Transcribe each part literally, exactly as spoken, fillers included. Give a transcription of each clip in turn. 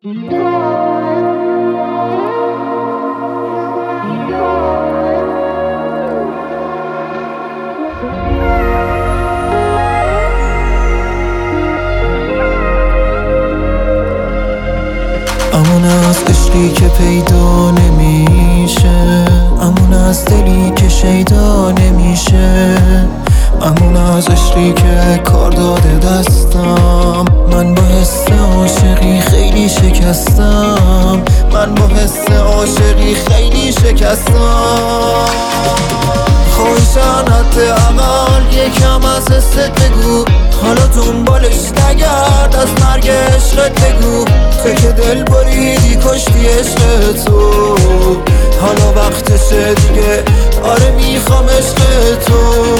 امون از عشقی که پیدا نمیشه، امون از دلی که شیدا نمیشه، امون از عشقی که کار داده دستم. من با حس عاشقی خیلی شکستم، من با حس عاشقی خیلی شکستم. خواهشن حداقل یکم از حست بگو، حالا دنبالش نگرد، از مرگ عشقت بگو. تو که دل بریدی کشتی عشق تو، حالا وقتشه دیگه، آره میخوام عشق تو.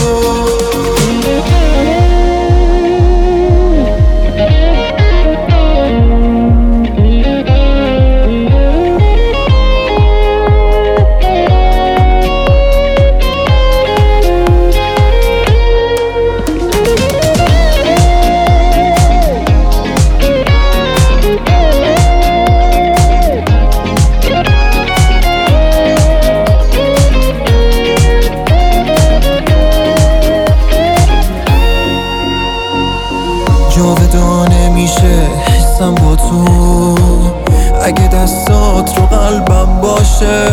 جاودانه میشه حسم با تو، اگه دستات رو قلبم باشه.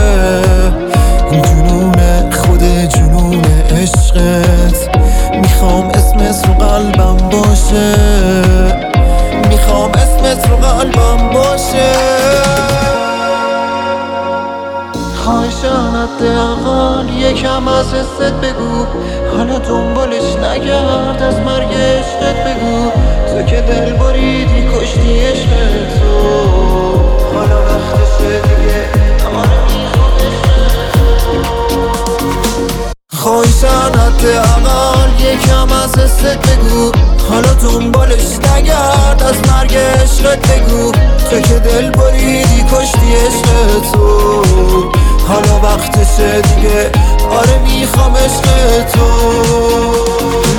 جنون خود جنون عشقت، میخوام اسمت رو قلبم باشه، میخوام اسمت رو قلبم باشه. خواهشن حداقل یکم از حست بگو، حالا دنبالش نگرد، از مرگ عشقت بگو. تو که دل بریدی کشتی عشق تو، حالا وقتشه دیگه، آره میخوام عشق تو. خواهشن حداقل یکم از حست بگو، حالا دنبالش نگرد، از مرگ عشقت بگو. تو که دل بریدی کشتی عشق تو، حالا وقتشه دیگه، آره میخوام عشق تو.